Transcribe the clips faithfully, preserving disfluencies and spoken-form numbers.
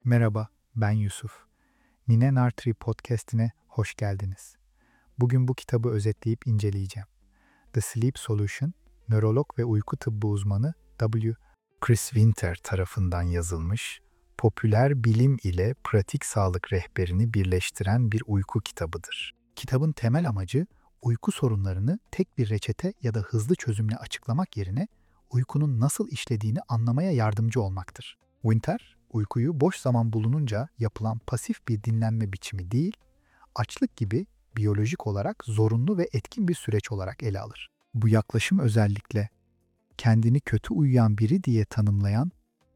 Merhaba, ben Yusuf. Nine Nartree Podcast'ine hoş geldiniz. Bugün bu kitabı özetleyip inceleyeceğim. The Sleep Solution, nörolog ve uyku tıbbı uzmanı W. Chris Winter tarafından yazılmış, popüler bilim ile pratik sağlık rehberini birleştiren bir uyku kitabıdır. Kitabın temel amacı, uyku sorunlarını tek bir reçete ya da hızlı çözümle açıklamak yerine uykunun nasıl işlediğini anlamaya yardımcı olmaktır. Winter, uykuyu boş zaman bulununca yapılan pasif bir dinlenme biçimi değil, açlık gibi biyolojik olarak zorunlu ve etkin bir süreç olarak ele alır. Bu yaklaşım özellikle kendini kötü uyuyan biri diye tanımlayan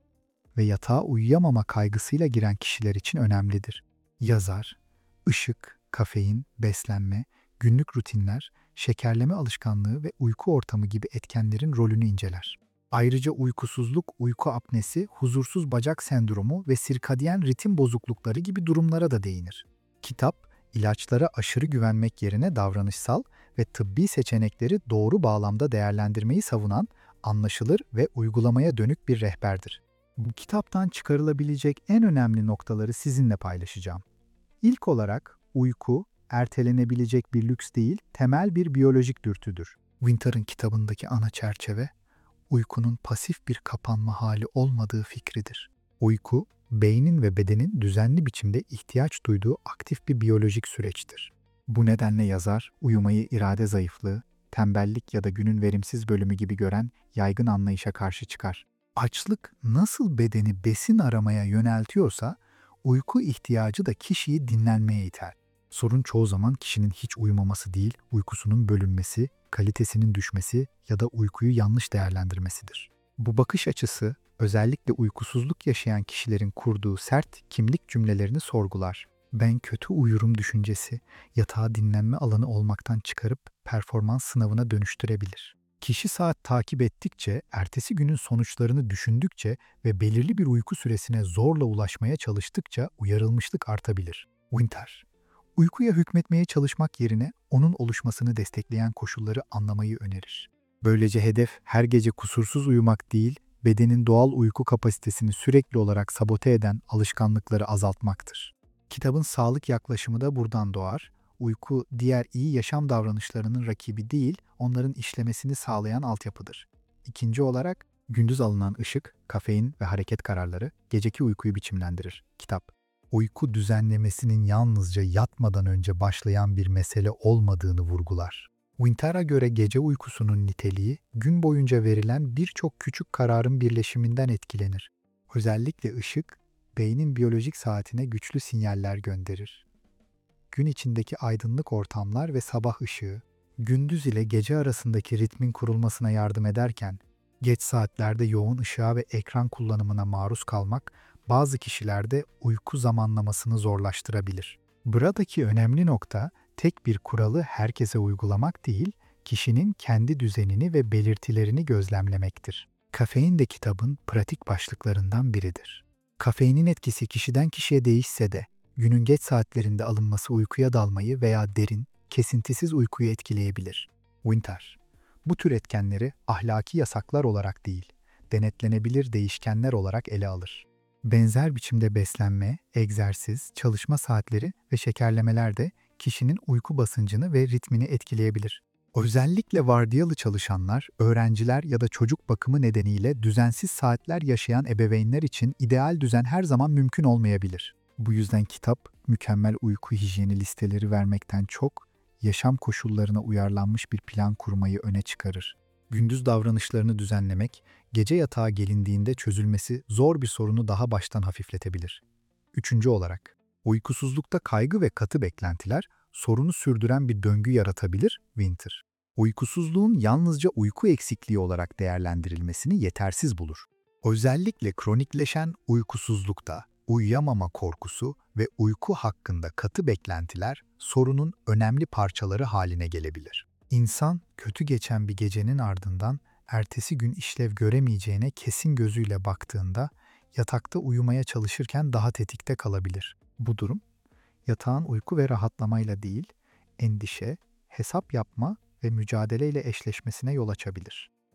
ve yatağa uyuyamama kaygısıyla giren kişiler için önemlidir. Yazar, ışık, kafein, beslenme, günlük rutinler, şekerleme alışkanlığı ve uyku ortamı gibi etkenlerin rolünü inceler. Ayrıca uykusuzluk, uyku apnesi, huzursuz bacak sendromu ve sirkadiyen ritim bozuklukları gibi durumlara da değinir. Kitap, ilaçlara aşırı güvenmek yerine davranışsal ve tıbbi seçenekleri doğru bağlamda değerlendirmeyi savunan, anlaşılır ve uygulamaya dönük bir rehberdir. Bu kitaptan çıkarılabilecek en önemli noktaları sizinle paylaşacağım. İlk olarak uyku, ertelenebilecek bir lüks değil, temel bir biyolojik dürtüdür. Winter'ın kitabındaki ana çerçeve, uykunun pasif bir kapanma hali olmadığı fikridir. Uyku, beynin ve bedenin düzenli biçimde ihtiyaç duyduğu aktif bir biyolojik süreçtir. Bu nedenle yazar, uyumayı irade zayıflığı, tembellik ya da günün verimsiz bölümü gibi gören yaygın anlayışa karşı çıkar. Açlık nasıl bedeni besin aramaya yöneltiyorsa, uyku ihtiyacı da kişiyi dinlenmeye iter. Sorun çoğu zaman kişinin hiç uyumaması değil, uykusunun bölünmesi, kalitesinin düşmesi ya da uykuyu yanlış değerlendirmesidir. Bu bakış açısı, özellikle uykusuzluk yaşayan kişilerin kurduğu sert kimlik cümlelerini sorgular. Ben kötü uyurum düşüncesi, yatağı dinlenme alanı olmaktan çıkarıp performans sınavına dönüştürebilir. Kişi saat takip ettikçe, ertesi günün sonuçlarını düşündükçe ve belirli bir uyku süresine zorla ulaşmaya çalıştıkça uyarılmışlık artabilir. Winter, uykuya hükmetmeye çalışmak yerine onun oluşmasını destekleyen koşulları anlamayı önerir. Böylece hedef her gece kusursuz uyumak değil, bedenin doğal uyku kapasitesini sürekli olarak sabote eden alışkanlıkları azaltmaktır. Kitabın sağlık yaklaşımı da buradan doğar. Uyku diğer iyi yaşam davranışlarının rakibi değil, onların işlemesini sağlayan altyapıdır. İkinci olarak gündüz alınan ışık, kafein ve hareket kararları geceki uykuyu biçimlendirir. Kitap, uyku düzenlemesinin yalnızca yatmadan önce başlayan bir mesele olmadığını vurgular. Winter'a göre gece uykusunun niteliği, gün boyunca verilen birçok küçük kararın birleşiminden etkilenir. Özellikle ışık, beynin biyolojik saatine güçlü sinyaller gönderir. Gün içindeki aydınlık ortamlar ve sabah ışığı, gündüz ile gece arasındaki ritmin kurulmasına yardım ederken, geç saatlerde yoğun ışığa ve ekran kullanımına maruz kalmak, bazı kişilerde uyku zamanlamasını zorlaştırabilir. Buradaki önemli nokta, tek bir kuralı herkese uygulamak değil, kişinin kendi düzenini ve belirtilerini gözlemlemektir. Kafein de kitabın pratik başlıklarından biridir. Kafeinin etkisi kişiden kişiye değişse de, günün geç saatlerinde alınması uykuya dalmayı veya derin, kesintisiz uykuyu etkileyebilir. Winter, bu tür etkenleri ahlaki yasaklar olarak değil, denetlenebilir değişkenler olarak ele alır. Benzer biçimde beslenme, egzersiz, çalışma saatleri ve şekerlemeler de kişinin uyku basıncını ve ritmini etkileyebilir. Özellikle vardiyalı çalışanlar, öğrenciler ya da çocuk bakımı nedeniyle düzensiz saatler yaşayan ebeveynler için ideal düzen her zaman mümkün olmayabilir. Bu yüzden kitap, mükemmel uyku hijyeni listeleri vermekten çok, yaşam koşullarına uyarlanmış bir plan kurmayı öne çıkarır. Gündüz davranışlarını düzenlemek, gece yatağa gelindiğinde çözülmesi zor bir sorunu daha baştan hafifletebilir. Üçüncü olarak, uykusuzlukta kaygı ve katı beklentiler sorunu sürdüren bir döngü yaratabilir. Winter, uykusuzluğun yalnızca uyku eksikliği olarak değerlendirilmesini yetersiz bulur. Özellikle kronikleşen uykusuzlukta, uyuyamama korkusu ve uyku hakkında katı beklentiler sorunun önemli parçaları haline gelebilir. İnsan, kötü geçen bir gecenin ardından ertesi gün işlev göremeyeceğine kesin gözüyle baktığında yatakta uyumaya çalışırken daha tetikte kalabilir. Bu durum, yatağın uyku ve rahatlamayla değil, endişe, hesap yapma ve mücadeleyle eşleşmesine yol açabilir.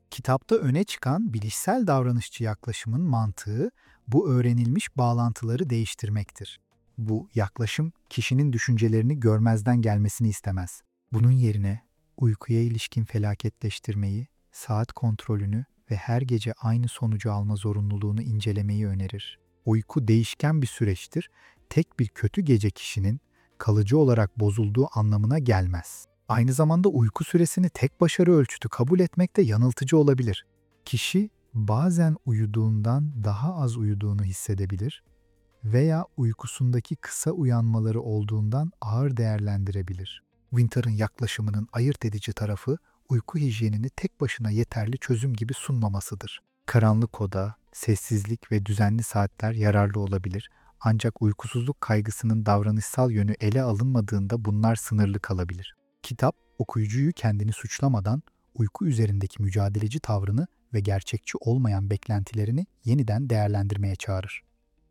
Kitapta öne çıkan bilişsel davranışçı yaklaşımın mantığı bu öğrenilmiş bağlantıları değiştirmektir. Bu yaklaşım kişinin düşüncelerini görmezden gelmesini istemez. Bunun yerine uykuya ilişkin felaketleştirmeyi, saat kontrolünü ve her gece aynı sonucu alma zorunluluğunu incelemeyi önerir. Uyku değişken bir süreçtir. Tek bir kötü gece kişinin kalıcı olarak bozulduğu anlamına gelmez. Aynı zamanda uyku süresini tek başarı ölçütü kabul etmek de yanıltıcı olabilir. Kişi bazen uyuduğundan daha az uyuduğunu hissedebilir veya uykusundaki kısa uyanmaları olduğundan ağır değerlendirebilir. Winter'ın yaklaşımının ayırt edici tarafı uyku hijyenini tek başına yeterli çözüm gibi sunmamasıdır. Karanlık oda, sessizlik ve düzenli saatler yararlı olabilir. Ancak uykusuzluk kaygısının davranışsal yönü ele alınmadığında bunlar sınırlı kalabilir. Kitap, okuyucuyu kendini suçlamadan uyku üzerindeki mücadeleci tavrını ve gerçekçi olmayan beklentilerini yeniden değerlendirmeye çağırır.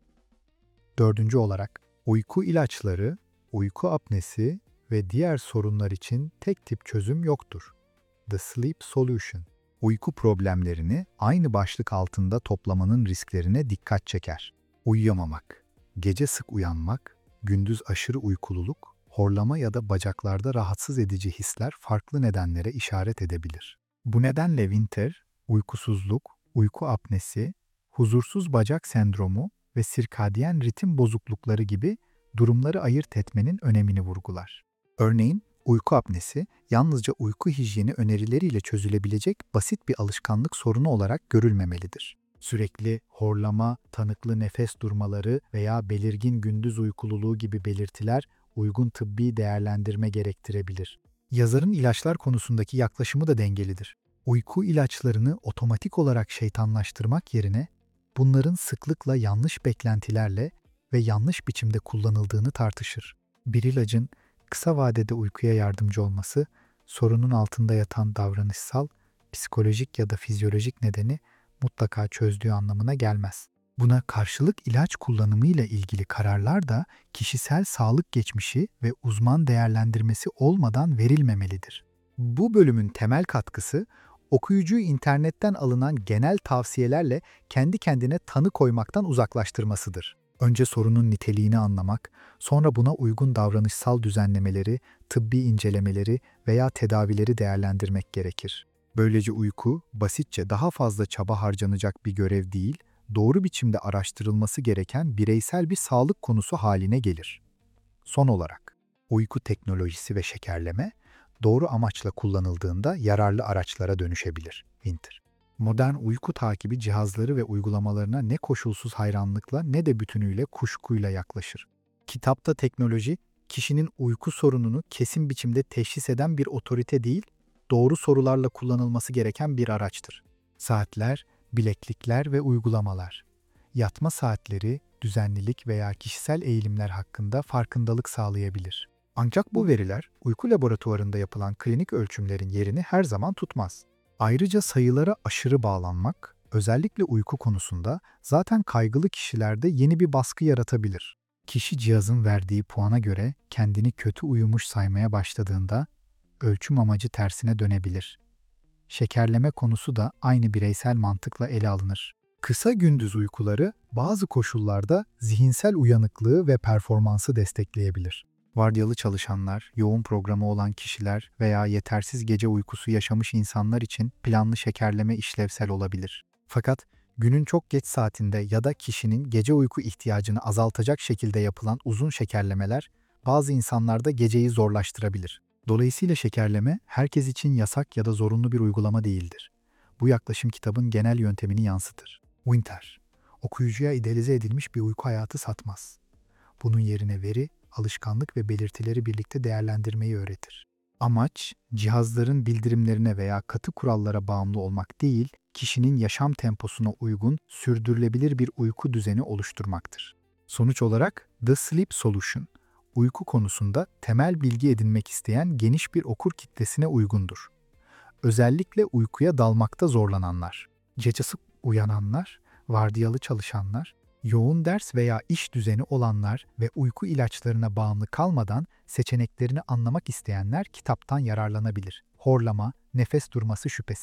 Dördüncü olarak, uyku ilaçları, uyku apnesi ve diğer sorunlar için tek tip çözüm yoktur. The Sleep Solution, uyku problemlerini aynı başlık altında toplamanın risklerine dikkat çeker. Uyuyamamak, gece sık uyanmak, gündüz aşırı uykululuk, horlama ya da bacaklarda rahatsız edici hisler farklı nedenlere işaret edebilir. Bu nedenle Winter, uykusuzluk, uyku apnesi, huzursuz bacak sendromu ve sirkadiyen ritim bozuklukları gibi durumları ayırt etmenin önemini vurgular. Örneğin, uyku apnesi yalnızca uyku hijyeni önerileriyle çözülebilecek basit bir alışkanlık sorunu olarak görülmemelidir. Sürekli horlama, tanıklı nefes durmaları veya belirgin gündüz uykululuğu gibi belirtiler uygun tıbbi değerlendirme gerektirebilir. Yazarın ilaçlar konusundaki yaklaşımı da dengelidir. Uyku ilaçlarını otomatik olarak şeytanlaştırmak yerine bunların sıklıkla yanlış beklentilerle ve yanlış biçimde kullanıldığını tartışır. Bir ilacın kısa vadede uykuya yardımcı olması, sorunun altında yatan davranışsal, psikolojik ya da fizyolojik nedeni mutlaka çözdüğü anlamına gelmez. Buna karşılık ilaç kullanımıyla ilgili kararlar da kişisel sağlık geçmişi ve uzman değerlendirmesi olmadan verilmemelidir. Bu bölümün temel katkısı, okuyucuyu internetten alınan genel tavsiyelerle kendi kendine tanı koymaktan uzaklaştırmasıdır. Önce sorunun niteliğini anlamak, sonra buna uygun davranışsal düzenlemeleri, tıbbi incelemeleri veya tedavileri değerlendirmek gerekir. Böylece uyku, basitçe daha fazla çaba harcanacak bir görev değil, doğru biçimde araştırılması gereken bireysel bir sağlık konusu haline gelir. Son olarak, uyku teknolojisi ve şekerleme, doğru amaçla kullanıldığında yararlı araçlara dönüşebilir. Winter. Modern uyku takibi cihazları ve uygulamalarına ne koşulsuz hayranlıkla ne de bütünüyle kuşkuyla yaklaşır. Kitapta teknoloji, kişinin uyku sorununu kesin biçimde teşhis eden bir otorite değil, doğru sorularla kullanılması gereken bir araçtır. Saatler, bileklikler ve uygulamalar, yatma saatleri, düzenlilik veya kişisel eğilimler hakkında farkındalık sağlayabilir. Ancak bu veriler, uyku laboratuvarında yapılan klinik ölçümlerin yerini her zaman tutmaz. Ayrıca sayılara aşırı bağlanmak, özellikle uyku konusunda zaten kaygılı kişilerde yeni bir baskı yaratabilir. Kişi cihazın verdiği puana göre kendini kötü uyumuş saymaya başladığında ölçüm amacı tersine dönebilir. Şekerleme konusu da aynı bireysel mantıkla ele alınır. Kısa gündüz uykuları bazı koşullarda zihinsel uyanıklığı ve performansı destekleyebilir. Vardiyalı çalışanlar, yoğun programı olan kişiler veya yetersiz gece uykusu yaşamış insanlar için planlı şekerleme işlevsel olabilir. Fakat günün çok geç saatinde ya da kişinin gece uyku ihtiyacını azaltacak şekilde yapılan uzun şekerlemeler bazı insanlarda geceyi zorlaştırabilir. Dolayısıyla şekerleme herkes için yasak ya da zorunlu bir uygulama değildir. Bu yaklaşım kitabın genel yöntemini yansıtır. Winter, okuyucuya idealize edilmiş bir uyku hayatı satmaz. Bunun yerine veri, alışkanlık ve belirtileri birlikte değerlendirmeyi öğretir. Amaç, cihazların bildirimlerine veya katı kurallara bağımlı olmak değil, kişinin yaşam temposuna uygun, sürdürülebilir bir uyku düzeni oluşturmaktır. Sonuç olarak The Sleep Solution, uyku konusunda temel bilgi edinmek isteyen geniş bir okur kitlesine uygundur. Özellikle uykuya dalmakta zorlananlar, gece sık uyananlar, vardiyalı çalışanlar, yoğun ders veya iş düzeni olanlar ve uyku ilaçlarına bağımlı kalmadan seçeneklerini anlamak isteyenler kitaptan yararlanabilir. Horlama, nefes durması şüphesi.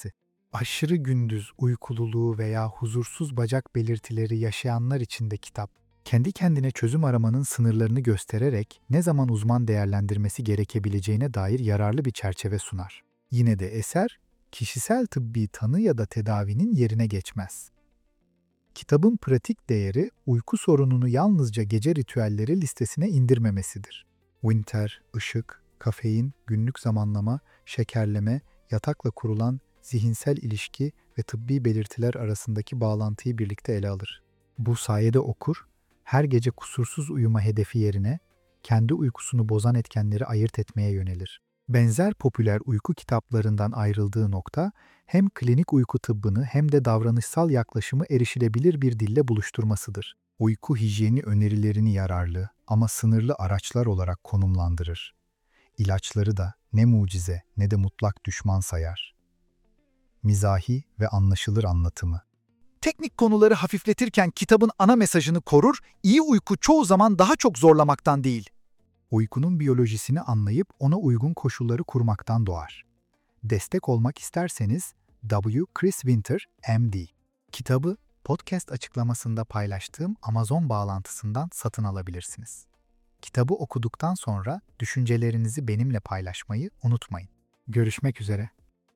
Aşırı gündüz uykululuğu veya huzursuz bacak belirtileri yaşayanlar için de kitap, kendi kendine çözüm aramanın sınırlarını göstererek ne zaman uzman değerlendirmesi gerekebileceğine dair yararlı bir çerçeve sunar. Yine de eser, kişisel tıbbi tanı ya da tedavinin yerine geçmez. Kitabın pratik değeri, uyku sorununu yalnızca gece ritüelleri listesine indirmemesidir. Winter, ışık, kafein, günlük zamanlama, şekerleme, yatakla kurulan zihinsel ilişki ve tıbbi belirtiler arasındaki bağlantıyı birlikte ele alır. Bu sayede okur, her gece kusursuz uyuma hedefi yerine kendi uykusunu bozan etkenleri ayırt etmeye yönelir. Benzer popüler uyku kitaplarından ayrıldığı nokta, hem klinik uyku tıbbını hem de davranışsal yaklaşımı erişilebilir bir dille buluşturmasıdır. Uyku hijyeni önerilerini yararlı ama sınırlı araçlar olarak konumlandırır. İlaçları da ne mucize ne de mutlak düşman sayar. Mizahi ve anlaşılır anlatımı. Teknik konuları hafifletirken kitabın ana mesajını korur, iyi uyku çoğu zaman daha çok zorlamaktan değil. Uykunun biyolojisini anlayıp ona uygun koşulları kurmaktan doğar. Destek olmak isterseniz W. Chris Winter, M D. Kitabı podcast açıklamasında paylaştığım Amazon bağlantısından satın alabilirsiniz. Kitabı okuduktan sonra düşüncelerinizi benimle paylaşmayı unutmayın. Görüşmek üzere.